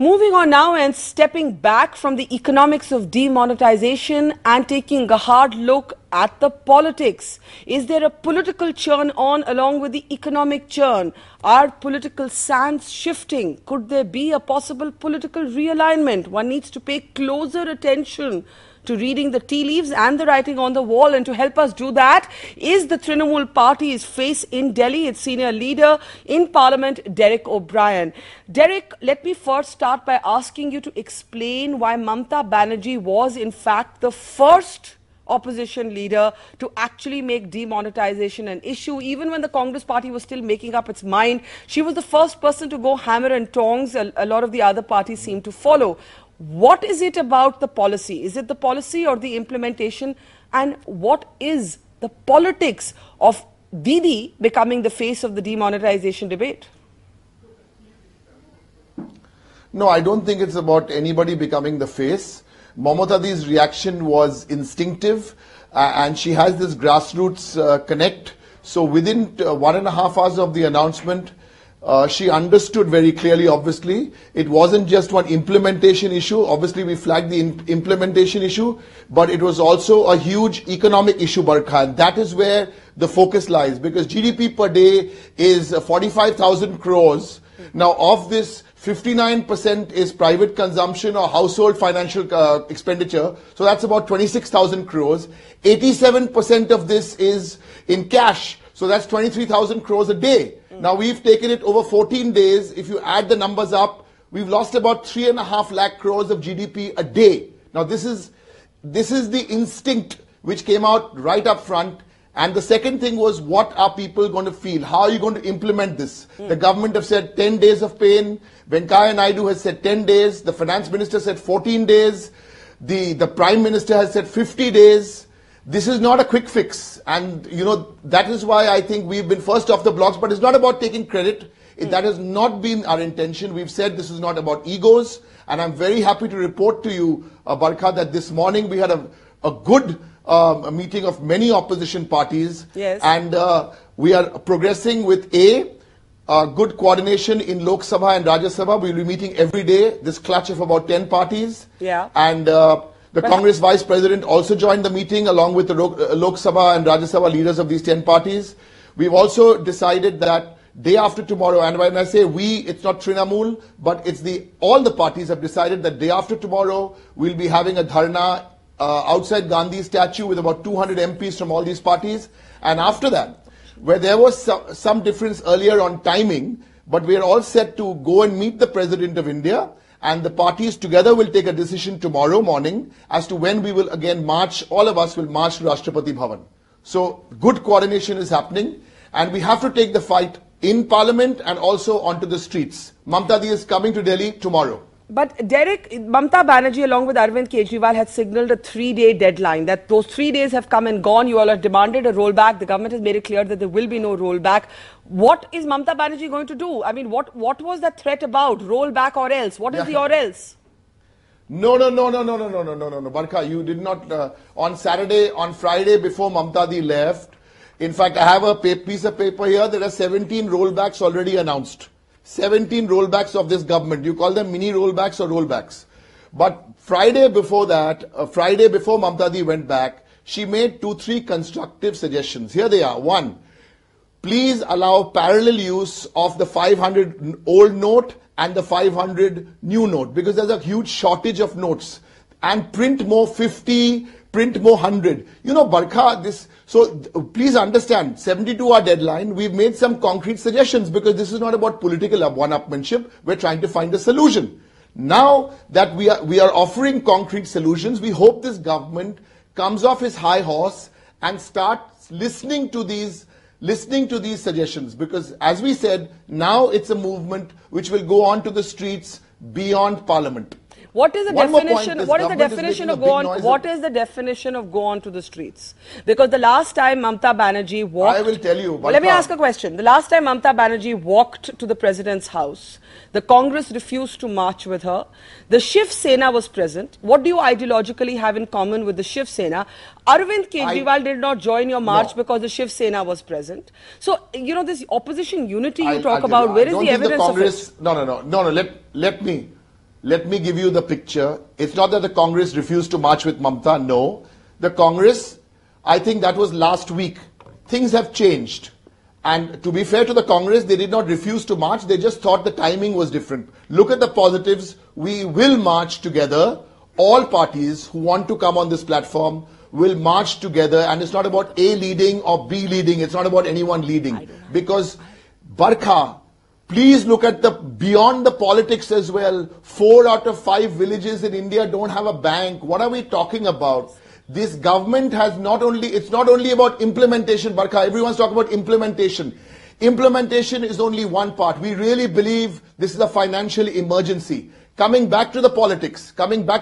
Moving on now and stepping back from the economics of demonetization and taking a hard look at the politics. Is there a political churn on along with the economic churn? Are political sands shifting? Could there be a possible political realignment? One needs to pay closer attention to reading the tea leaves and the writing on the wall. And to help us do that is the Trinamool Party's face in Delhi, its senior leader in Parliament, Derek O'Brien. Derek, let me first start by asking you to explain why Mamata Banerjee was in fact the first opposition leader to actually make demonetization an issue. Even when the Congress party was still making up its mind, she was the first person to go hammer and tongs. A lot of the other parties seemed to follow. What is it about the policy? Is it the policy or the implementation? And what is the politics of Didi becoming the face of the demonetization debate? No, I don't think it's about anybody becoming the face. Mamatadi's reaction was instinctive and she has this grassroots connect. So within 1.5 hours of the announcement, she understood very clearly, obviously. It wasn't just one implementation issue. Obviously, we flagged the implementation issue, but it was also a huge economic issue, Barkha. And that is where the focus lies, because GDP per day is 45,000 crores. Now, of this, 59% is private consumption or household financial expenditure. So that's about 26,000 crores. 87% of this is in cash. So that's 23,000 crores a day. Now we've taken it over 14 days. If you add the numbers up, we've lost about 3.5 lakh crores of GDP a day. Now this is the instinct which came out right up front. And the second thing was, what are people going to feel? How are you going to implement this? The government have said 10 days of pain. Venkaiah Naidu has said 10 days. The finance minister said 14 days. The prime minister has said 50 days. This is not a quick fix, and that is why I think we've been first off the blocks, but it's not about taking credit. That has not been our intention. We've said this is not about egos, and I'm very happy to report to you, Barkha, that this morning we had a good a meeting of many opposition parties. Yes. And we are progressing with good coordination in Lok Sabha and Rajya Sabha. We'll be meeting every day, this clutch of about 10 parties. Yeah. And the Congress Vice President also joined the meeting along with the Lok Sabha and Rajya Sabha leaders of these 10 parties. We've also decided that day after tomorrow, and when I say we, it's not Trinamool, but it's all the parties have decided that day after tomorrow, we'll be having a dharna outside Gandhi statue with about 200 MPs from all these parties. And after that, where there was some difference earlier on timing, but we are all set to go and meet the President of India. And the parties together will take a decision tomorrow morning as to when we will again march, all of us will march to Rashtrapati Bhavan. So good coordination is happening, and we have to take the fight in Parliament and also onto the streets. Mamata is coming to Delhi tomorrow. But Derek, Mamata Banerjee along with Arvind Kejriwal had signalled a 3-day deadline. That those 3 days have come and gone. You all have demanded a rollback. The government has made it clear that there will be no rollback. What is Mamata Banerjee going to do? I mean, what was that threat about? Rollback or else? What is the or else? No, Barkha, you did not. On Friday before Mamata left, in fact, I have a piece of paper here. There are 17 rollbacks already announced. 17 rollbacks of this government. You call them mini rollbacks or rollbacks. But Friday before Mamata went back, she made 2-3 constructive suggestions. Here they are. 1, please allow parallel use of the 500 old note and the 500 new note, because there's a huge shortage of notes. And print more 50, print more 100. Barkha, so please understand, 72-hour deadline, we've made some concrete suggestions, because this is not about political one-upmanship. We're trying to find a solution. Now that we are offering concrete solutions, we hope this government comes off his high horse and starts listening to these suggestions, because as we said, now it's a movement which will go on to the streets beyond Parliament. What is the definition? What is the definition of go on? What is the definition of go on to the streets? Because the last time Mamata Banerjee walked, I will tell you. Let me ask a question. The last time Mamata Banerjee walked to the president's house, the Congress refused to march with her. The Shiv Sena was present. What do you ideologically have in common with the Shiv Sena? Arvind Kejriwal did not join your march because the Shiv Sena was present. So this opposition unity you talk about. Where is the evidence of it? No. Let me. let me give you the picture. It's not that the Congress refused to march with Mamta. No. The Congress, I think that was last week. Things have changed. And to be fair to the Congress, they did not refuse to march. They just thought the timing was different. Look at the positives. We will march together. All parties who want to come on this platform will march together. And it's not about A leading or B leading. It's not about anyone leading. Because Barkha, please look at the beyond the politics as well. 4 out of 5 villages in India don't have a bank. What are we talking about? This government has it's not only about implementation, Barkha. Everyone's talking about implementation. Implementation is only one part. We really believe this is a financial emergency. Coming back to the politics.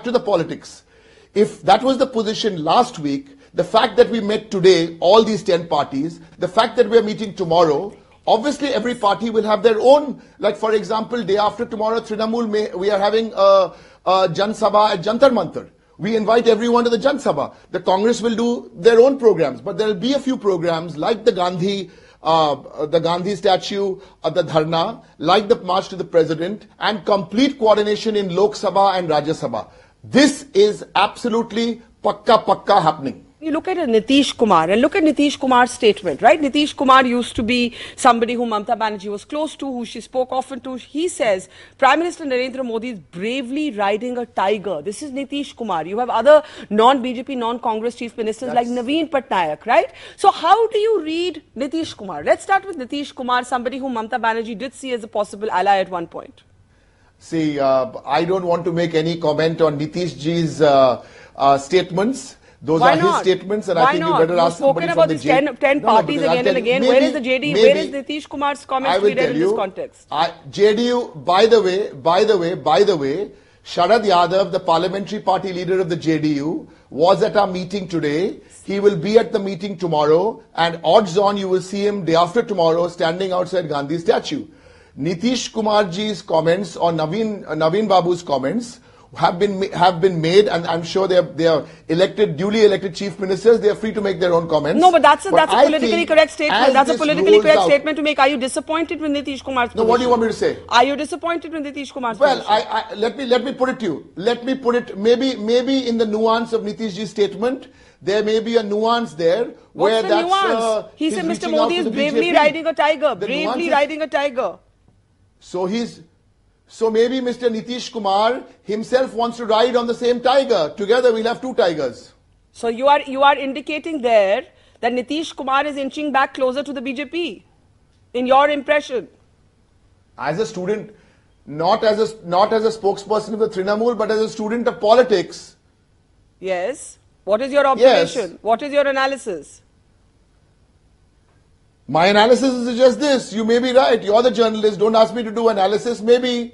If that was the position last week, the fact that we met today, all these 10 parties, the fact that we are meeting tomorrow, obviously every party will have their own, like for example, day after tomorrow, Trinamool, we are having a Jan Sabha at Jantar Mantar. We invite everyone to the Jan Sabha. The Congress will do their own programs, but there will be a few programs like the Gandhi statue, the Dharna, like the March to the President, and complete coordination in Lok Sabha and Rajya Sabha. This is absolutely pakka happening. You look at Nitish Kumar and look at Nitish Kumar's statement, right? Nitish Kumar used to be somebody who Mamta Banerjee was close to, who she spoke often to. He says, Prime Minister Narendra Modi is bravely riding a tiger. This is Nitish Kumar. You have other non-BJP, non-Congress chief ministers like Naveen Patnaik, right? So how do you read Nitish Kumar? Let's start with Nitish Kumar, somebody whom Mamta Banerjee did see as a possible ally at one point. See, I don't want to make any comment on Nitish Ji's statements. Those Why are not? his statements, and Why I think not? you better ask somebody spoken about from the these 10 parties again and again. Where is the JD? Where is Nitish Kumar's comments read in this context? JDU, by the way, Sharad Yadav, the parliamentary party leader of the JDU, was at our meeting today. He will be at the meeting tomorrow, and odds on you will see him day after tomorrow standing outside Gandhi statue. Nitish Kumarji's comments or Naveen Babu's comments have been made, and I'm sure they are duly elected chief ministers. They are free to make their own comments. No, but that's a politically correct statement. That's a politically correct statement to make. Are you disappointed with Nitish Kumar's position? No, what do you want me to say? Are you disappointed with Nitish Kumar's position? Well, let me put it to you. Let me put it maybe in the nuance of Nitishji's statement. There may be a nuance there. What's the nuance? He said Mr. Modi is bravely riding a tiger. Bravely riding a tiger. So maybe Mr. Nitish Kumar himself wants to ride on the same tiger. Together we'll have 2 tigers. So you are indicating there that Nitish Kumar is inching back closer to the BJP, in your impression. As a student, not as a spokesperson of the Trinamool, but as a student of politics. Yes. What is your observation? Yes. What is your analysis? My analysis is just this. You may be right. You're the journalist. Don't ask me to do analysis. Maybe.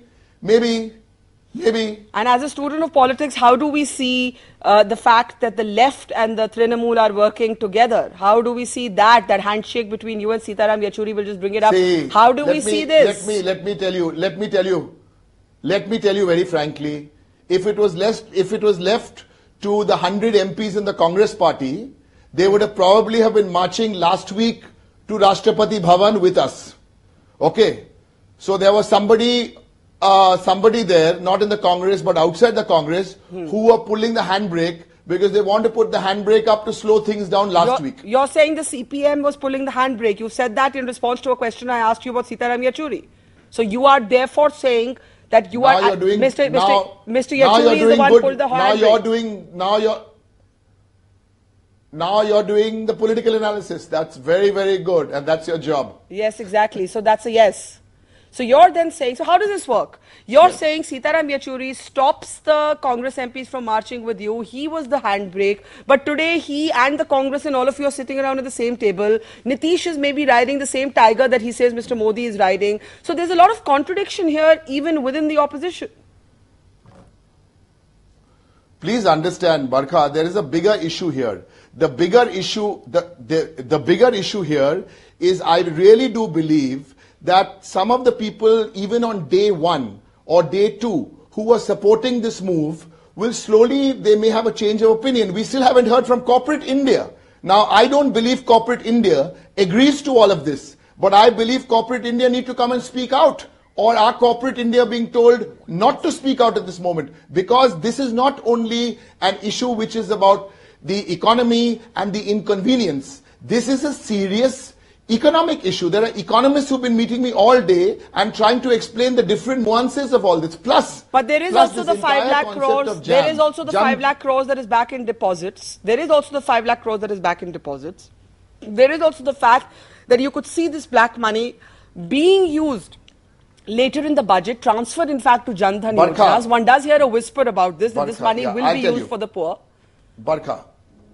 And as a student of politics, how do we see the fact that the left and the Trinamool are working together? How do we see that handshake between you and Sitaram Yechury will just bring it up? How do we see this? Let me tell you very frankly, if it was left to the 100 MPs in the Congress party, they would have probably been marching last week to Rashtrapati Bhavan with us. Okay. So there was somebody there, not in the Congress but outside the Congress, who were pulling the handbrake because they want to put the handbrake up to slow things down last week. You're saying the CPM was pulling the handbrake. You said that in response to a question I asked you about Sitaram Yechury. So you are therefore saying that you now are Mr. Yechury is the one who pulled the handbrake. Now you're doing the political analysis. That's very, very good, and that's your job. Yes, exactly. So that's a yes. So you're then saying, so how does this work? You're saying Sitaram Yechury stops the Congress MPs from marching with you. He was the handbrake. But today he and the Congress and all of you are sitting around at the same table. Nitish is maybe riding the same tiger that he says Mr. Modi is riding. So there's a lot of contradiction here even within the opposition. Please understand, Barkha, there is a bigger issue here. The bigger issue here is I really do believe that some of the people, even on day 1 or day 2, who were supporting this move, will slowly, they may have a change of opinion. We still haven't heard from corporate India. Now, I don't believe corporate India agrees to all of this, but I believe corporate India need to come and speak out or our corporate India being told not to speak out at this moment? Because this is not only an issue which is about the economy and the inconvenience. This is a serious economic issue. There are economists who've been meeting me all day and trying to explain the different nuances of all this. But there is also the 5 lakh crores. There is also the 5 lakh crores that is back in deposits. There is also the 5 lakh crores that is back in deposits. There is also the fact that you could see this black money being used later in the budget, transferred in fact to Jan Dhan Yojanas. One does hear a whisper about this, that this money will be used for the poor. Barkha,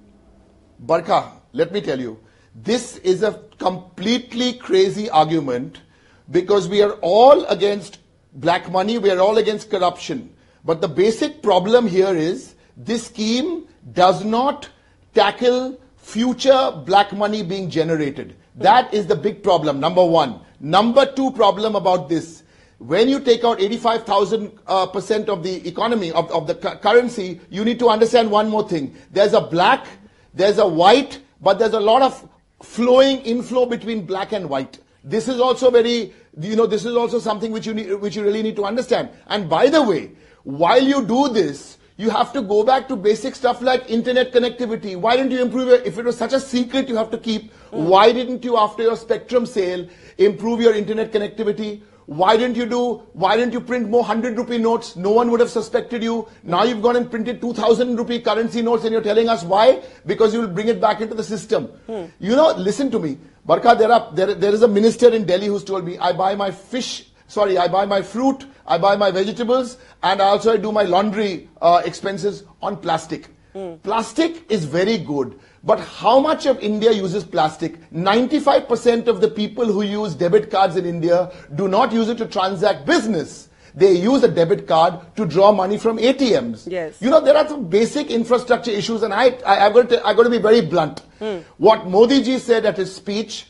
let me tell you, this is a completely crazy argument because we are all against black money, we are all against corruption. But the basic problem here is this scheme does not tackle future black money being generated. That is the big problem, number one. Number two problem about this, when you take out 85,000% of the economy, of the currency, you need to understand one more thing. There's a black, there's a white, but there's a lot of inflow between black and white. This is also this is also something which you really need to understand. And by the way, while you do this, you have to go back to basic stuff like internet connectivity. Why didn't you improve it? If it was such a secret you have to keep, why didn't you, after your spectrum sale, improve your internet connectivity? Why didn't you print more 100 rupee notes? No one would have suspected you. Now you've gone and printed 2,000 rupee currency notes and you're telling us why? Because you will bring it back into the system. Listen to me. Barkha, there is a minister in Delhi who's told me, I buy my fruit, I buy my vegetables, and I do my laundry expenses on plastic. Plastic is very good. But how much of India uses plastic? 95% of the people who use debit cards in India do not use it to transact business. They use a debit card to draw money from ATMs. Yes. There are some basic infrastructure issues, and I've got to be very blunt. What Modi ji said at his speech,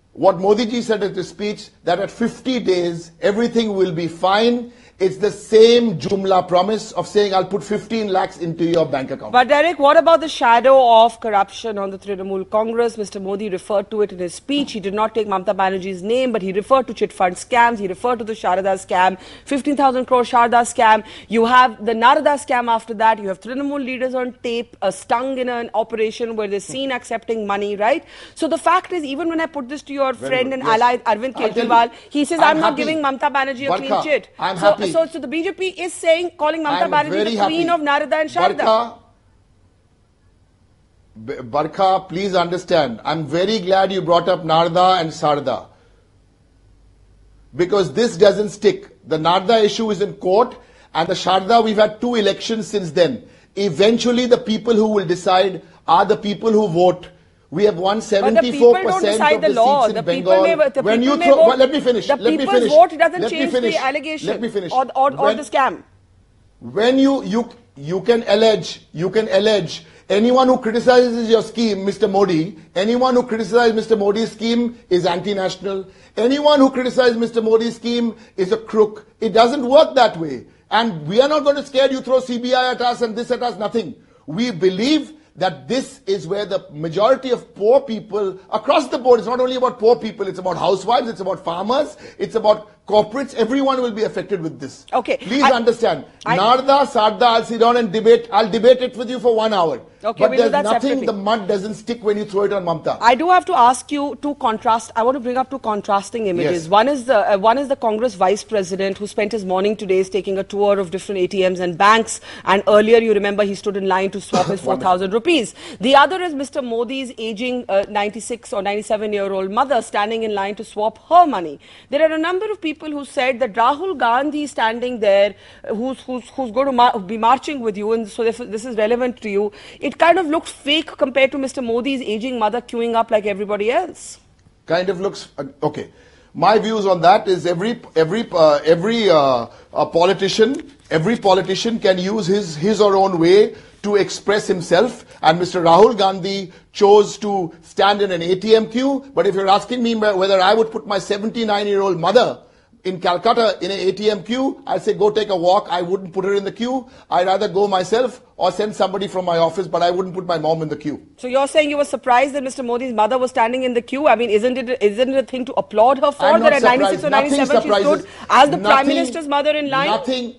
that at 50 days, everything will be fine. It's the same Jumla promise of saying, I'll put 15 lakhs into your bank account. But Derek, what about the shadow of corruption on the Trinamool Congress? Mr. Modi referred to it in his speech. He did not take Mamata Banerjee's name, but he referred to chit fund scams. He referred to the Sharada scam, 15,000 crore Sharada scam. You have the Narada scam after that. You have Trinamool leaders on tape, stung in an operation where they're seen accepting money, right? So the fact is, even when I put this to your friend and ally, Arvind Kejriwal, he says, I'm not giving Mamata Banerjee a clean chit. I'm happy. So the BJP is calling Mamata Banerjee the queen of Narada and Sharda. Barkha, please understand, I'm very glad you brought up Narada and Sharda. Because this doesn't stick. The Narada issue is in court, and the Sharda, we've had 2 elections since then. Eventually, the people who will decide are the people who vote. We have won 74% of the seats in Bengal. Let me finish. The people's vote doesn't change the allegation. Let me finish. Or the scam. When you can allege anyone who criticizes your scheme, Mr. Modi, anyone who criticizes Mr. Modi's scheme is anti-national. Anyone who criticizes Mr. Modi's scheme is a crook. It doesn't work that way. And we are not going to scare you, throw CBI at us and this at us, nothing. We believe that this is where the majority of poor people across the board, it's not only about poor people, it's about housewives, it's about farmers, it's about corporates, everyone will be affected with this. Okay. Please understand. Narada, Sarda, I'll sit down and debate. I'll debate it with you for 1 hour. Okay, but there's nothing, the mud doesn't stick when you throw it on Mamta. I do have to ask you to contrast. I want to bring up 2 contrasting images. Yes. One is the Congress vice president who spent his morning today taking a tour of different ATMs and banks. And earlier, you remember, he stood in line to swap his 4,000 rupees. The other is Mr. Modi's aging 96 or 97-year-old mother standing in line to swap her money. There are a number of people who said that Rahul Gandhi standing there, who's going to be marching with you, and so this is relevant to you. It kind of looked fake compared to Mr. Modi's aging mother queuing up like everybody else. Kind of looks okay. My views on that is every politician can use his or own way to express himself, and Mr. Rahul Gandhi chose to stand in an ATM queue. But if you're asking me whether I would put my 79-year-old mother in Calcutta in an ATM queue, I'd say, go take a walk. I wouldn't put her in the queue. I'd either go myself or send somebody from my office, but I wouldn't put my mom in the queue. So you're saying you were surprised that Mr. Modi's mother was standing in the quew? I mean, isn't it a thing to applaud her for? I'm That not at 96 surprised. or Nothing 97 she surprises. stood as the Prime Nothing- Minister's mother in line?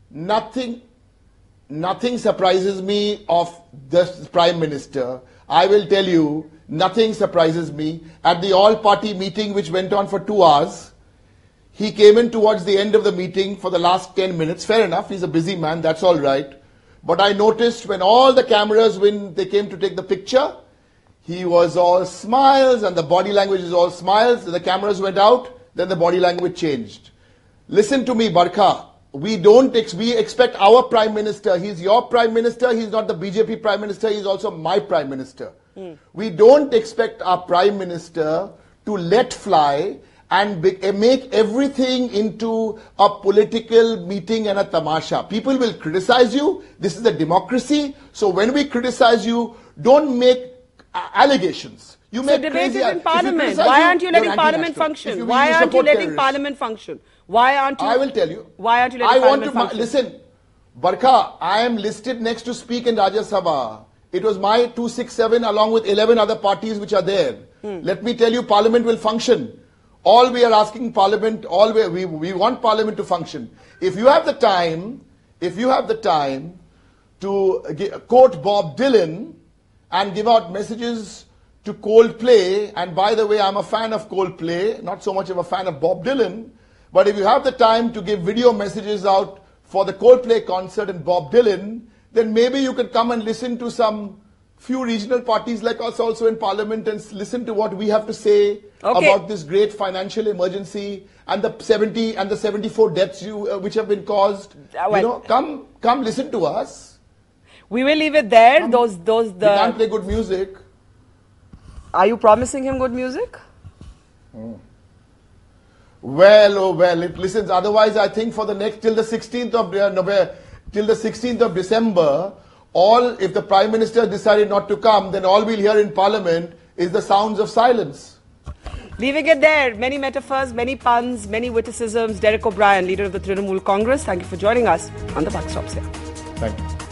Nothing surprises me of the Prime Minister. I will tell you, nothing surprises me. At the all-party meeting which went on for 2 hours, he came in towards the end of the meeting for the last 10 minutes. Fair enough, he's a busy man, that's all right. But I noticed when all the cameras, when they came to take the picture, he was all smiles and the body language is all smiles. The cameras went out, then the body language changed. Listen to me, Barkha. We expect our Prime Minister. He's your Prime Minister. He's not the BJP Prime Minister. He's also my Prime Minister. We don't expect our Prime Minister to let fly and make everything into a political meeting and a tamasha. People will criticize you. This is a democracy. So when we criticize you, don't make allegations. You make debate crazy. is in If you Parliament. criticize Why you, aren't you you're letting Parliament anti-national. function? If Why aren't you support letting terrorists. Parliament function? Why aren't you? I will tell you. Why aren't you letting Parliament function? Listen, Barkha, I am listed next to speak in Rajya Sabha. It was my 267 along with 11 other parties which are there. Let me tell you, Parliament will function. All we are asking Parliament, we want Parliament to function. If you have the time to quote Bob Dylan and give out messages to Coldplay, and by the way, I'm a fan of Coldplay, not so much of a fan of Bob Dylan, but if you have the time to give video messages out for the Coldplay concert and Bob Dylan, then maybe you could come and listen to some few regional parties like us also in Parliament and listen to what we have to say about this great financial emergency and the 70 and the 74 deaths which have been caused. Come listen to us. We will leave it there. We can't play good music. Are you promising him good music? Well, oh well, it listens. Otherwise, I think for the next till the 16th of November, till the 16th of December, if the Prime Minister decided not to come, then all we'll hear in Parliament is the sounds of silence. Leaving it there. Many metaphors, many puns, many witticisms. Derek O'Brien, leader of the Trinamool Congress. Thank you for joining us on the Buck Stops here. Thank you.